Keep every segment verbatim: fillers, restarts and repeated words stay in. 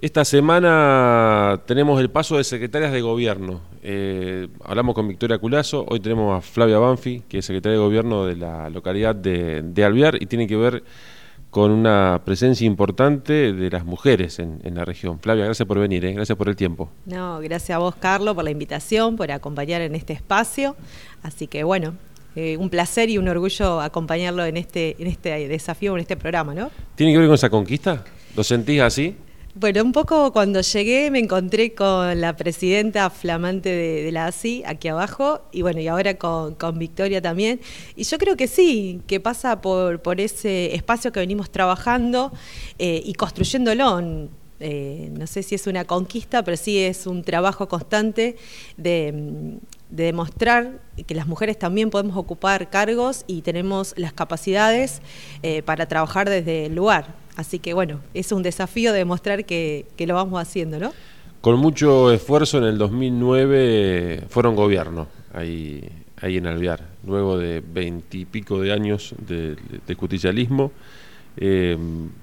Esta semana tenemos el paso de secretarias de gobierno. Eh, hablamos con Victoria Culazo, hoy tenemos a Flavia Banfi, que es secretaria de gobierno de la localidad de, de Alvear, y tiene que ver con una presencia importante de las mujeres en, en la región. Flavia, gracias por venir, ¿eh? Gracias por el tiempo. No, gracias a vos, Carlos, por la invitación, por acompañar en este espacio. Así que bueno, eh, un placer y un orgullo acompañarlo en este, en este desafío, en este programa, ¿no? ¿Tiene que ver con esa conquista? ¿Lo sentís así? Bueno, un poco cuando llegué me encontré con la presidenta flamante de, de la A S I, aquí abajo, y bueno, y ahora con, con Victoria también. Y yo creo que sí, que pasa por, por ese espacio que venimos trabajando eh, y construyéndolo. Eh, no sé si es una conquista, pero sí es un trabajo constante de, de demostrar que las mujeres también podemos ocupar cargos y tenemos las capacidades eh, para trabajar desde el lugar. Así que bueno, es un desafío de demostrar que, que lo vamos haciendo, ¿no? Con mucho esfuerzo en el dos mil nueve fueron gobierno ahí, ahí en Alvear, luego de veintipico de años de, de, de justicialismo. Eh,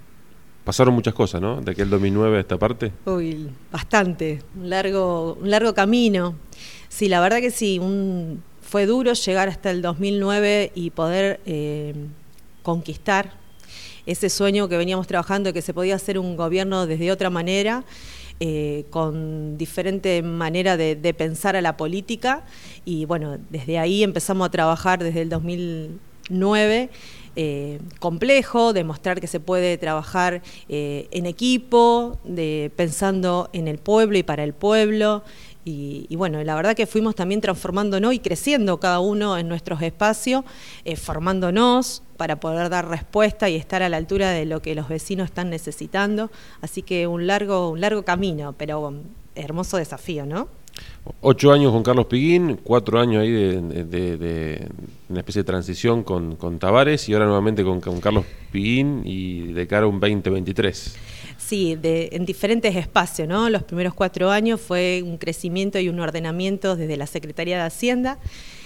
pasaron muchas cosas, ¿no? De aquel dos mil nueve a esta parte. Uy, bastante, un largo, un largo camino. Sí, la verdad que sí, un, fue duro llegar hasta el dos mil nueve y poder eh, conquistar ese sueño que veníamos trabajando, que se podía hacer un gobierno desde otra manera, eh, con diferente manera de, de pensar a la política, y bueno, desde ahí empezamos a trabajar desde el dos mil nueve, eh, complejo, demostrar que se puede trabajar eh, en equipo, de, pensando en el pueblo y para el pueblo. Y, y bueno, la verdad que fuimos también transformándonos y creciendo cada uno en nuestros espacios, eh, formándonos para poder dar respuesta y estar a la altura de lo que los vecinos están necesitando. Así que un largo, un largo camino, pero um, hermoso desafío, ¿no? Ocho años con Carlos Piguín, cuatro años ahí de, de, de, de una especie de transición con, con Tavares, y ahora nuevamente con, con Carlos Piguín y de cara a un veinte veintitrés. Sí, de, en diferentes espacios, ¿no? Los primeros cuatro años fue un crecimiento y un ordenamiento desde la Secretaría de Hacienda,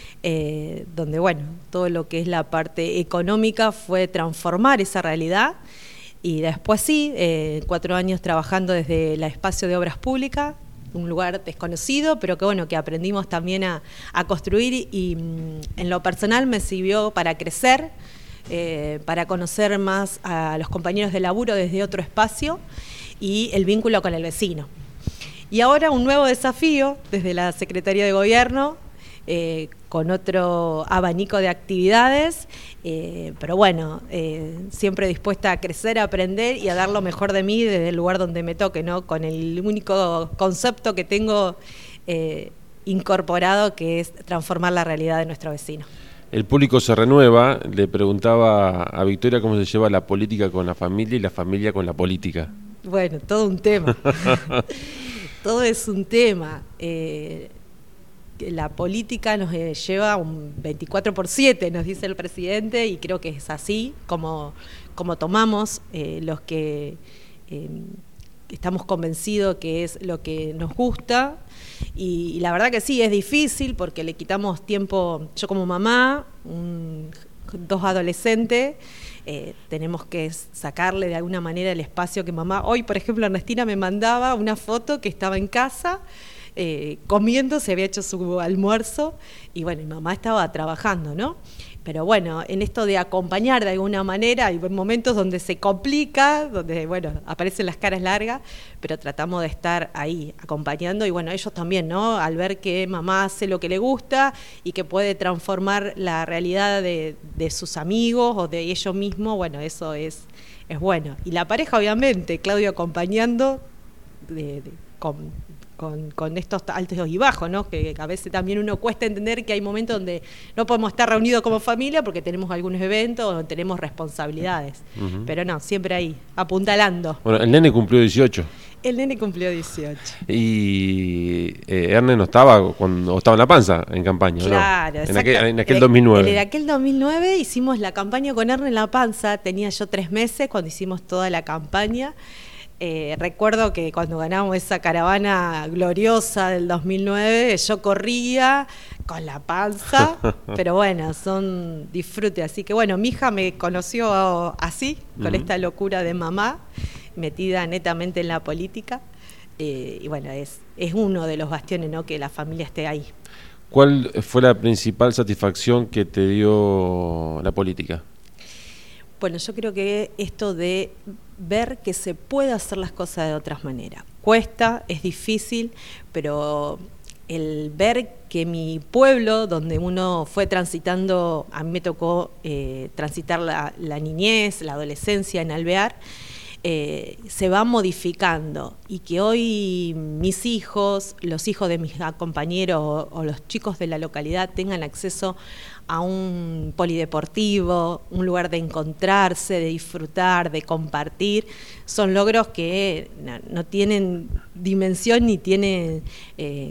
eh, donde, bueno, todo lo que es la parte económica fue transformar esa realidad, y después sí, eh, cuatro años trabajando desde el espacio de obras públicas, un lugar desconocido, pero que bueno, que aprendimos también a, a construir, y, y en lo personal me sirvió para crecer, Eh, para conocer más a los compañeros de laburo desde otro espacio y el vínculo con el vecino. Y ahora un nuevo desafío desde la Secretaría de Gobierno, eh, con otro abanico de actividades, eh, pero bueno, eh, siempre dispuesta a crecer, a aprender y a dar lo mejor de mí desde el lugar donde me toque, ¿no? Con el único concepto que tengo eh, incorporado, que es transformar la realidad de nuestro vecino. El público se renueva. Le preguntaba a Victoria cómo se lleva la política con la familia y la familia con la política. Bueno, todo un tema. Todo es un tema. Eh, la política nos eh, lleva un veinticuatro por siete, nos dice el presidente, y creo que es así como, como tomamos eh, los que eh, estamos convencidos que es lo que nos gusta. Y, y la verdad que sí, es difícil porque le quitamos tiempo. Yo como mamá, un, dos adolescentes, eh, tenemos que sacarle de alguna manera el espacio que mamá. Hoy, por ejemplo, Ernestina me mandaba una foto que estaba en casa eh, comiendo, se había hecho su almuerzo, y bueno, mi mamá estaba trabajando, ¿no? Pero bueno, en esto de acompañar de alguna manera, hay momentos donde se complica, donde, bueno, aparecen las caras largas, pero tratamos de estar ahí acompañando, y bueno, ellos también, ¿no? Al ver que mamá hace lo que le gusta y que puede transformar la realidad de, de sus amigos o de ellos mismos, bueno, eso es, es bueno. Y la pareja, obviamente, Claudio acompañando de, de, con... Con, con estos altos y bajos, ¿no? Que a veces también uno cuesta entender que hay momentos donde no podemos estar reunidos como familia porque tenemos algunos eventos o tenemos responsabilidades. Uh-huh. Pero no, siempre ahí, apuntalando. Bueno, el nene cumplió dieciocho. El nene cumplió dieciocho. Y eh, Erne no estaba cuando estaba en la panza en campaña, claro, ¿no? En aquel, en aquel dos mil nueve. En aquel dos mil nueve hicimos la campaña con Erne en la panza. Tenía yo tres meses cuando hicimos toda la campaña. Eh, recuerdo que cuando ganamos esa caravana gloriosa del dos mil nueve, yo corría con la panza, pero bueno, son disfrutes. Así que bueno, mi hija me conoció así, con uh-huh. esta locura de mamá, metida netamente en la política, eh, y bueno, es, es uno de los bastiones, ¿no?, que la familia esté ahí. ¿Cuál fue la principal satisfacción que te dio la política? Bueno, yo creo que esto de ver que se puede hacer las cosas de otras maneras. Cuesta, es difícil, pero el ver que mi pueblo, donde uno fue transitando, a mí me tocó eh, transitar la, la niñez, la adolescencia en Alvear, eh, se va modificando, y que hoy mis hijos, los hijos de mis compañeros o, o los chicos de la localidad tengan acceso a un polideportivo, un lugar de encontrarse, de disfrutar, de compartir, son logros que no, no tienen dimensión ni tienen eh,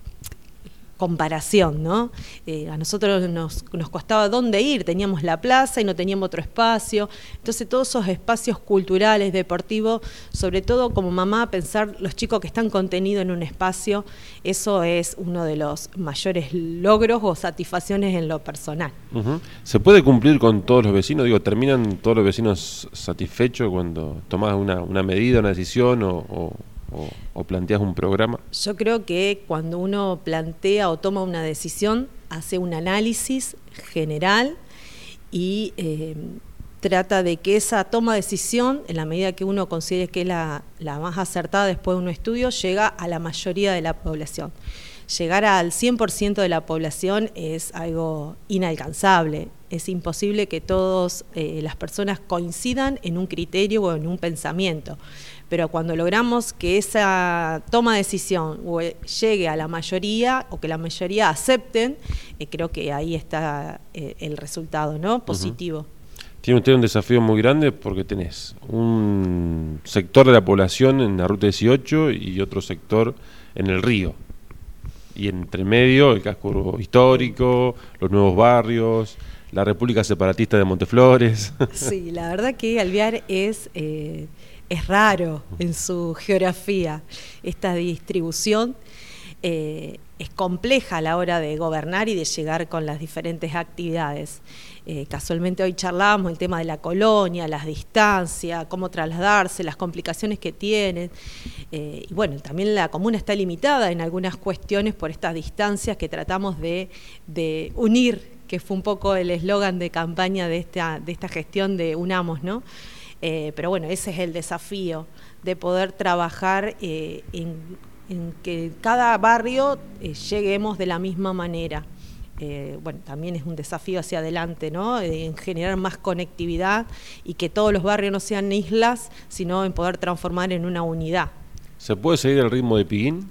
comparación, ¿no? Eh, a nosotros nos, nos costaba dónde ir, teníamos la plaza y no teníamos otro espacio, entonces todos esos espacios culturales, deportivos, sobre todo como mamá, pensar los chicos que están contenidos en un espacio, eso es uno de los mayores logros o satisfacciones en lo personal. Uh-huh. ¿Se puede cumplir con todos los vecinos? Digo, ¿terminan todos los vecinos satisfechos cuando tomás una, una medida, una decisión o... o... O, o planteas un programa? Yo creo que cuando uno plantea o toma una decisión, hace un análisis general y eh, trata de que esa toma de decisión, en la medida que uno considere que es la, la más acertada después de un estudio, llega a la mayoría de la población. Llegar al cien por ciento de la población es algo inalcanzable. Es imposible que todas eh, las personas coincidan en un criterio o en un pensamiento. Pero cuando logramos que esa toma de decisión llegue a la mayoría o que la mayoría acepten, eh, creo que ahí está eh, el resultado, ¿no?, positivo. Uh-huh. Tiene usted un desafío muy grande porque tenés un sector de la población en la ruta dieciocho y otro sector en el río. Y entre medio el casco histórico, los nuevos barrios, la República Separatista de Monteflores. Sí, la verdad que Alvear es... Eh, es raro en su geografía. Esta distribución eh, es compleja a la hora de gobernar y de llegar con las diferentes actividades. Eh, casualmente hoy charlábamos el tema de la colonia, las distancias, cómo trasladarse, las complicaciones que tienen. Eh, y bueno, también la comuna está limitada en algunas cuestiones por estas distancias que tratamos de, de unir, que fue un poco el eslogan de campaña de esta, de esta gestión de Unamos, ¿no? Eh, pero bueno, ese es el desafío, de poder trabajar eh, en, en que cada barrio eh, lleguemos de la misma manera. Eh, bueno, también es un desafío hacia adelante, ¿no?, en generar más conectividad y que todos los barrios no sean islas, sino en poder transformar en una unidad. ¿Se puede seguir el ritmo de Piguín?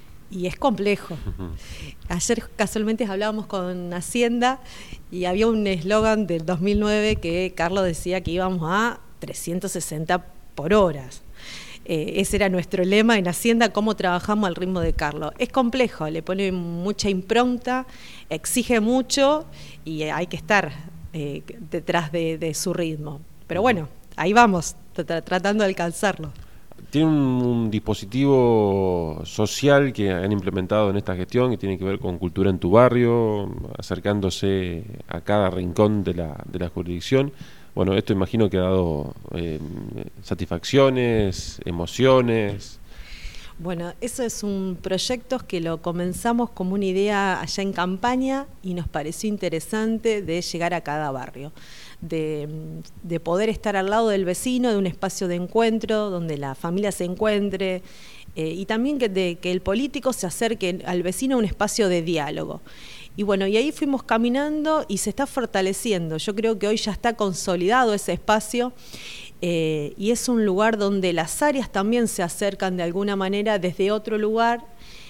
Y es complejo. Uh-huh. Ayer casualmente hablábamos con Hacienda y había un eslogan del dos mil nueve que Carlos decía que íbamos a trescientos sesenta por hora. Eh, ese era nuestro lema en Hacienda, cómo trabajamos al ritmo de Carlos. Es complejo, le pone mucha impronta, exige mucho y hay que estar eh, detrás de, de su ritmo. Pero bueno, ahí vamos, tra- tratando de alcanzarlo. Tiene un, un dispositivo social que han implementado en esta gestión que tiene que ver con cultura en tu barrio, acercándose a cada rincón de la, de la jurisdicción. Bueno, esto imagino que ha dado eh, satisfacciones, emociones. Bueno, eso es un proyecto que lo comenzamos como una idea allá en campaña y nos pareció interesante de llegar a cada barrio, de, de poder estar al lado del vecino, de un espacio de encuentro donde la familia se encuentre eh, y también que, de, que el político se acerque al vecino a un espacio de diálogo. Y bueno, y ahí fuimos caminando y se está fortaleciendo. Yo creo que hoy ya está consolidado ese espacio eh, y es un lugar donde las áreas también se acercan de alguna manera desde otro lugar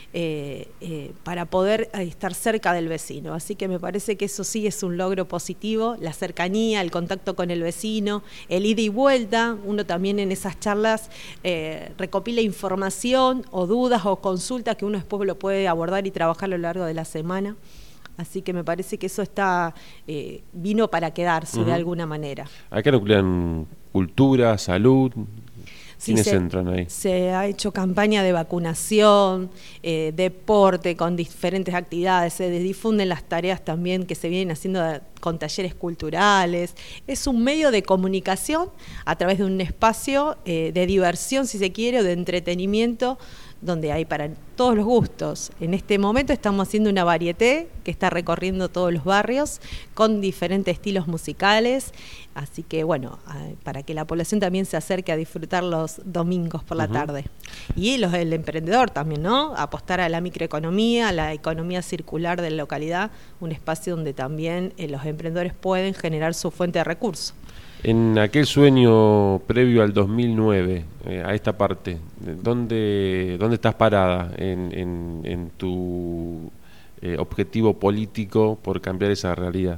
eh, eh, para poder estar cerca del vecino. Así que me parece que eso sí es un logro positivo, la cercanía, el contacto con el vecino, el ida y vuelta. Uno también en esas charlas eh, recopila información o dudas o consultas que uno después lo puede abordar y trabajar a lo largo de la semana. Así que me parece que eso está eh, vino para quedarse uh-huh. de alguna manera. Acá nuclean cultura, salud. Sí, ¿Quiénes se, entran ahí? Se ha hecho campaña de vacunación, eh, deporte con diferentes actividades, se difunden las tareas también que se vienen haciendo con talleres culturales. Es un medio de comunicación a través de un espacio eh, de diversión, si se quiere, o de entretenimiento, donde hay para todos los gustos. En este momento estamos haciendo una varieté que está recorriendo todos los barrios con diferentes estilos musicales, así que bueno, para que la población también se acerque a disfrutar los domingos por la uh-huh. tarde. Y los, el emprendedor también, ¿no? Apostar a la microeconomía, a la economía circular de la localidad, un espacio donde también eh, los emprendedores pueden generar su fuente de recursos. En aquel sueño previo al dos mil nueve, eh, a esta parte, ¿dónde, dónde estás parada en, en, en tu eh, objetivo político por cambiar esa realidad?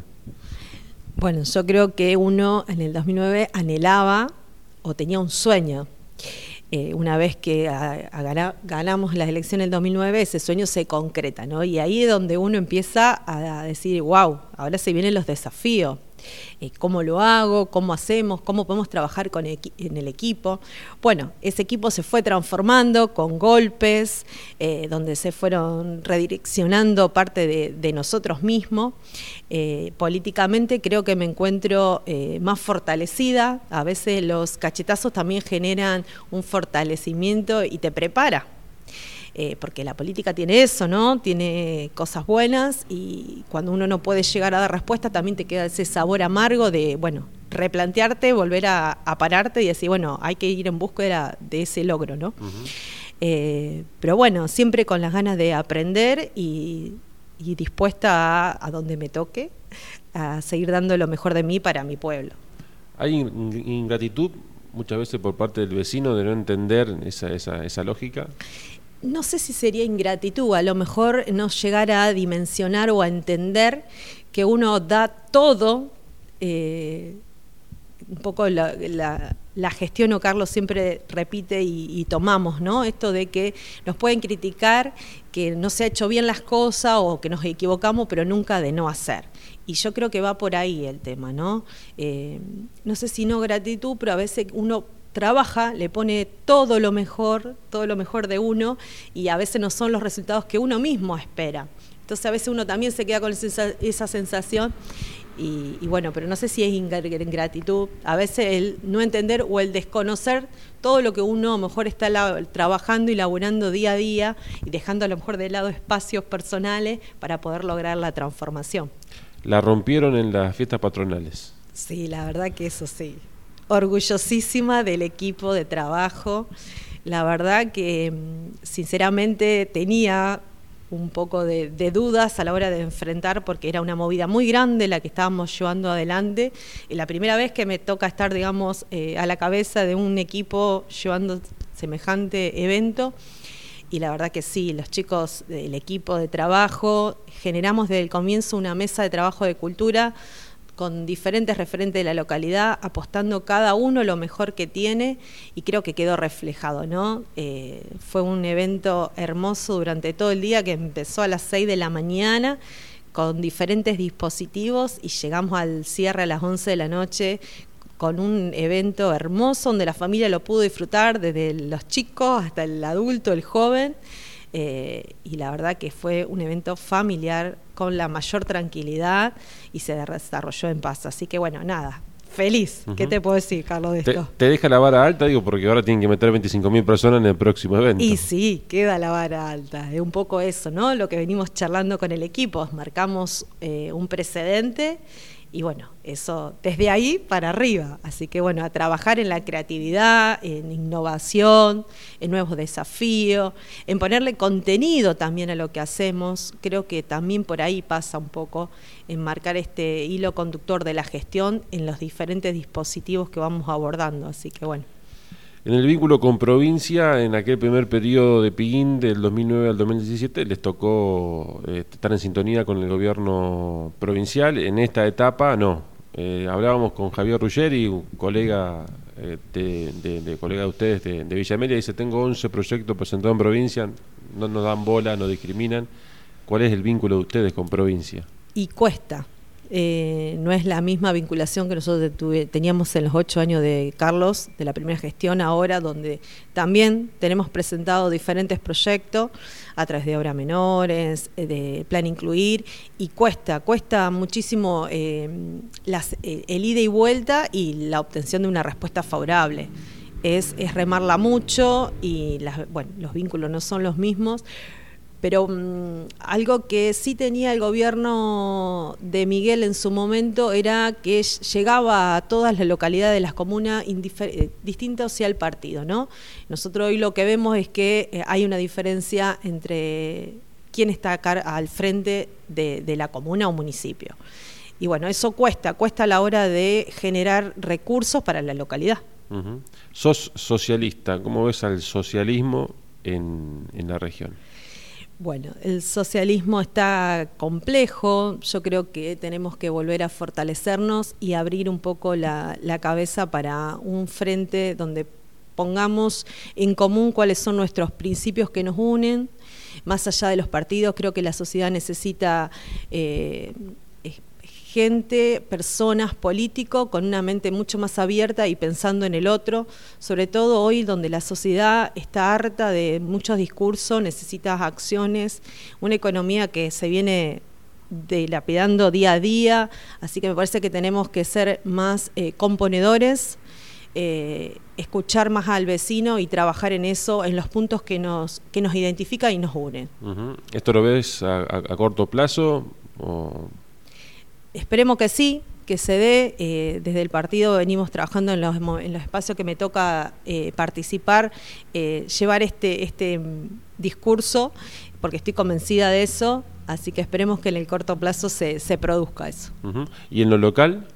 Bueno, yo creo que uno en el dos mil nueve anhelaba o tenía un sueño. Eh, una vez que a, a ganar, ganamos las elecciones del dos mil nueve, ese sueño se concreta, ¿no? Y ahí es donde uno empieza a, a decir, wow, ahora se vienen los desafíos. Eh, ¿Cómo lo hago? ¿Cómo hacemos? ¿Cómo podemos trabajar con equi- en el equipo? Bueno, ese equipo se fue transformando con golpes, eh, donde se fueron redireccionando parte de, de nosotros mismos. Eh, políticamente creo que me encuentro eh, más fortalecida. A veces los cachetazos también generan un fortalecimiento y te prepara. Eh, porque la política tiene eso, ¿no? Tiene cosas buenas y cuando uno no puede llegar a dar respuesta también te queda ese sabor amargo de, bueno, replantearte, volver a, a pararte y decir, bueno, hay que ir en búsqueda de ese logro, ¿no? Uh-huh. Eh, pero bueno, siempre con las ganas de aprender y, y dispuesta a, a donde me toque, a seguir dando lo mejor de mí para mi pueblo. ¿Hay ingratitud muchas veces por parte del vecino de no entender esa, esa, esa lógica? No sé si sería ingratitud, a lo mejor no llegar a dimensionar o a entender que uno da todo, eh, un poco la, la, la gestión, o Carlos siempre repite y, y tomamos, ¿no? Esto de que nos pueden criticar que no se ha hecho bien las cosas o que nos equivocamos, pero nunca de no hacer. Y yo creo que va por ahí el tema, ¿no? Eh, no sé si no gratitud, pero a veces uno trabaja, le pone todo lo mejor, todo lo mejor de uno, y a veces no son los resultados que uno mismo espera. Entonces a veces uno también se queda con esa, esa sensación, y, y bueno, pero no sé si es ingratitud, a veces el no entender o el desconocer todo lo que uno a lo mejor está la, trabajando y laburando día a día, y dejando a lo mejor de lado espacios personales para poder lograr la transformación. La rompieron en las fiestas patronales. Sí, la verdad que eso sí. Orgullosísima del equipo de trabajo. La verdad que sinceramente tenía un poco de, de dudas a la hora de enfrentar, porque era una movida muy grande la que estábamos llevando adelante. Y la primera vez que me toca estar, digamos, eh, a la cabeza de un equipo llevando semejante evento. Y la verdad que sí, los chicos del equipo de trabajo generamos desde el comienzo una mesa de trabajo de cultura con diferentes referentes de la localidad, apostando cada uno lo mejor que tiene, y creo que quedó reflejado, ¿no? Eh, fue un evento hermoso durante todo el día, que empezó a las seis de la mañana con diferentes dispositivos y llegamos al cierre a las once de la noche con un evento hermoso donde la familia lo pudo disfrutar, desde los chicos hasta el adulto, el joven. Eh, y la verdad que fue un evento familiar con la mayor tranquilidad y se desarrolló en paz. Así que bueno, nada, feliz. Uh-huh. ¿Qué te puedo decir, Carlos, de te, esto? ¿Te deja la vara alta? Digo, porque ahora tienen que meter veinticinco mil personas en el próximo evento. Y sí, queda la vara alta. Es un poco eso, ¿no? Lo que venimos charlando con el equipo. Marcamos eh, un precedente. Y bueno, eso desde ahí para arriba. Así que bueno, a trabajar en la creatividad, en innovación, en nuevos desafíos, en ponerle contenido también a lo que hacemos. Creo que también por ahí pasa un poco en marcar este hilo conductor de la gestión en los diferentes dispositivos que vamos abordando. Así que bueno. En el vínculo con provincia, en aquel primer periodo de Piguín del dos mil nueve al dos mil diecisiete, les tocó eh, estar en sintonía con el gobierno provincial. En esta etapa, no. Eh, hablábamos con Javier Ruggeri, un colega, eh, de, de, de colega de ustedes de, de Villa Amelia, dice, tengo once proyectos presentados en provincia, no nos dan bola, no discriminan. ¿Cuál es el vínculo de ustedes con provincia? Y cuesta. Eh, no es la misma vinculación que nosotros tuve, teníamos en los ocho años de Carlos, de la primera gestión, ahora donde también tenemos presentado diferentes proyectos a través de obras menores, de plan incluir, y cuesta, cuesta muchísimo eh, las, el ida y vuelta y la obtención de una respuesta favorable. Es, es remarla mucho y las, bueno, los vínculos no son los mismos. Pero um, algo que sí tenía el gobierno de Miguel en su momento era que llegaba a todas las localidades de las comunas distintas sea el partido, ¿no? Nosotros hoy lo que vemos es que eh, hay una diferencia entre quién está acá al frente de, de la comuna o municipio. Y bueno, eso cuesta, cuesta a la hora de generar recursos para la localidad. Uh-huh. Sos socialista, ¿cómo ves al socialismo en, en la región? Bueno, el socialismo está complejo, yo creo que tenemos que volver a fortalecernos y abrir un poco la, la cabeza para un frente donde pongamos en común cuáles son nuestros principios que nos unen, más allá de los partidos. Creo que la sociedad necesita eh, gente, personas, políticos con una mente mucho más abierta y pensando en el otro, sobre todo hoy donde la sociedad está harta de muchos discursos, necesita acciones, una economía que se viene dilapidando día a día, así que me parece que tenemos que ser más eh, componedores, eh, escuchar más al vecino y trabajar en eso, en los puntos que nos, que nos identifican y nos unen. Uh-huh. ¿Esto lo ves a, a, a corto plazo o...? Esperemos que sí, que se dé. Eh, desde el partido venimos trabajando en los, en los espacios que me toca eh, participar, eh, llevar este, este discurso, porque estoy convencida de eso, así que esperemos que en el corto plazo se, se produzca eso. Uh-huh. ¿Y en lo local?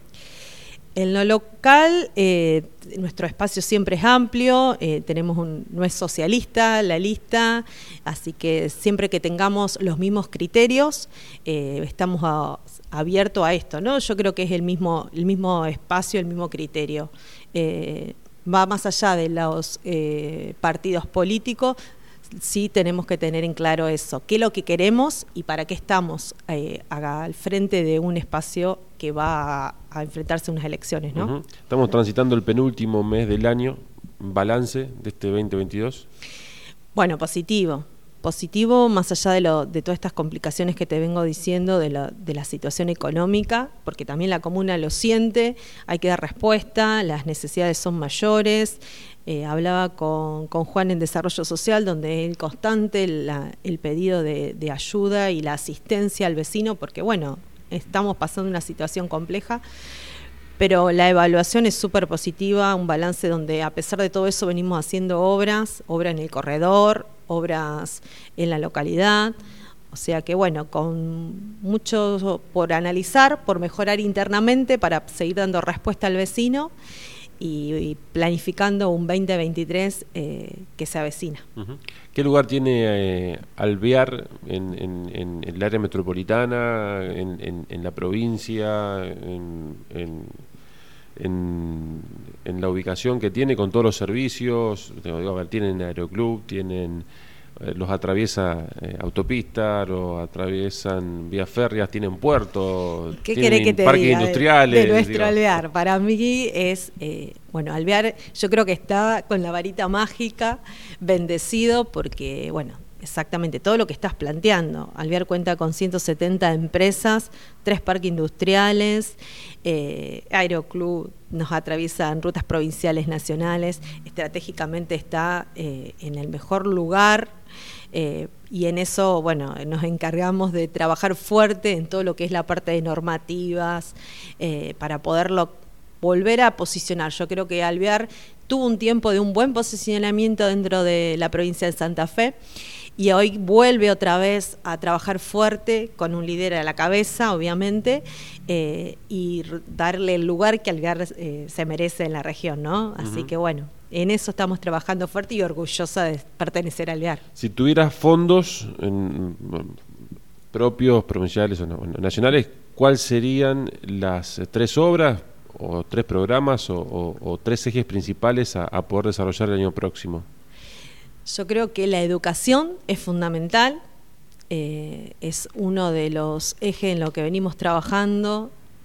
En lo local, eh, nuestro espacio siempre es amplio, eh, tenemos un, no es socialista la lista, así que siempre que tengamos los mismos criterios, eh, estamos a, abiertos a esto, ¿no? Yo creo que es el mismo, el mismo espacio, el mismo criterio. Eh, va más allá de los eh, partidos políticos. Sí tenemos que tener en claro eso, qué es lo que queremos y para qué estamos eh, al frente de un espacio que va a, a enfrentarse a unas elecciones, ¿no? Uh-huh. Estamos transitando el penúltimo mes del año, balance de este veinte veintidós. Bueno, positivo, positivo más allá de, lo, de todas estas complicaciones que te vengo diciendo de, lo, de la situación económica, porque también la comuna lo siente, hay que dar respuesta, las necesidades son mayores. Eh, hablaba con, con Juan en Desarrollo Social, donde es constante la, el pedido de, de ayuda y la asistencia al vecino, porque bueno, estamos pasando una situación compleja, pero la evaluación es súper positiva, un balance donde a pesar de todo eso venimos haciendo obras, obras en el corredor, obras en la localidad, o sea que bueno, con mucho por analizar, por mejorar internamente para seguir dando respuesta al vecino, Y, y planificando un veinte veintitrés eh, que se avecina. Uh-huh. ¿Qué lugar tiene eh, Alvear en, en, en el área metropolitana, en, en, en la provincia, en, en, en, en la ubicación que tiene con todos los servicios? Digo, tienen aeroclub, tienen... los atraviesa eh, autopistas, los atraviesan vías férreas, tienen puertos, ¿Qué tienen que te parques diga industriales. De, de nuestro digo. Alvear, para mí es, eh, bueno, Alvear yo creo que está con la varita mágica, bendecido porque, bueno, exactamente todo lo que estás planteando. Alvear cuenta con ciento setenta empresas, tres parques industriales, eh, Aeroclub nos atraviesa en rutas provinciales, nacionales, estratégicamente está eh, en el mejor lugar. Eh, y en eso, bueno, nos encargamos de trabajar fuerte en todo lo que es la parte de normativas, eh, para poderlo volver a posicionar. Yo creo que Alvear tuvo un tiempo de un buen posicionamiento dentro de la provincia de Santa Fe y hoy vuelve otra vez a trabajar fuerte con un líder a la cabeza, obviamente, eh, y darle el lugar que Alvear eh, se merece en la región, ¿no? Así uh-huh. que bueno, en eso estamos trabajando fuerte y orgullosa de pertenecer a Alvear. Si tuvieras fondos en, propios, provinciales o no, nacionales, ¿cuáles serían las tres obras o tres programas o, o, o tres ejes principales a, a poder desarrollar el año próximo? Yo creo que la educación es fundamental, eh, es uno de los ejes en lo que venimos trabajando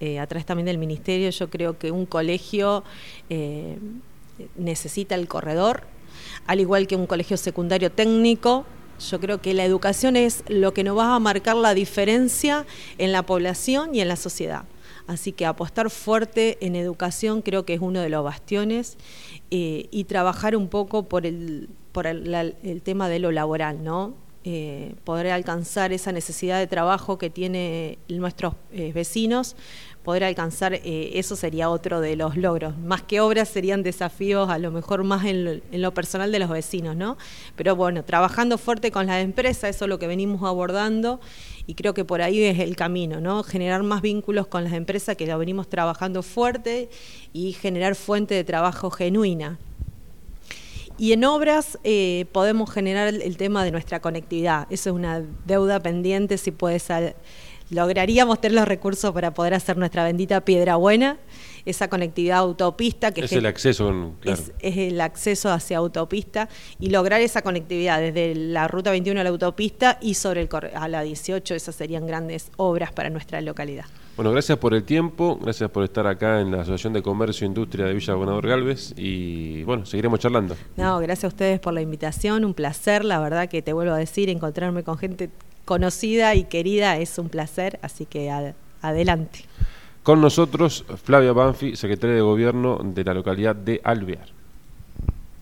eh, a través también del Ministerio. Yo creo que un colegio eh, necesita el corredor, al igual que un colegio secundario técnico. Yo creo que la educación es lo que nos va a marcar la diferencia en la población y en la sociedad. Así que apostar fuerte en educación creo que es uno de los bastiones, eh, y trabajar un poco por el, por el, la, el tema de lo laboral, ¿no? Eh, poder alcanzar esa necesidad de trabajo que tienen nuestros eh, vecinos, poder alcanzar, eh, eso sería otro de los logros. Más que obras serían desafíos, a lo mejor más en lo, en lo personal de los vecinos, ¿no? Pero bueno, trabajando fuerte con las empresas, eso es lo que venimos abordando, y creo que por ahí es el camino, ¿no? Generar más vínculos con las empresas, que lo venimos trabajando fuerte, y generar fuente de trabajo genuina. Y en obras eh, podemos generar el, el tema de nuestra conectividad. Eso es una deuda pendiente, si puede ser. Lograríamos tener los recursos para poder hacer nuestra bendita Piedra Buena, esa conectividad autopista que es el acceso, claro. es, es el acceso hacia autopista, y lograr esa conectividad desde la ruta veintiuno a la autopista y sobre el a la dieciocho. Esas serían grandes obras para nuestra localidad. Bueno, gracias por el tiempo, gracias por estar acá en la Asociación de Comercio e Industria de Villa Gobernador Galvez, y bueno, seguiremos charlando. No, gracias a ustedes por la invitación, un placer, la verdad que te vuelvo a decir, encontrarme con gente conocida y querida es un placer, así que ad, adelante. Con nosotros, Flavia Banfi, secretaria de Gobierno de la localidad de Alvear.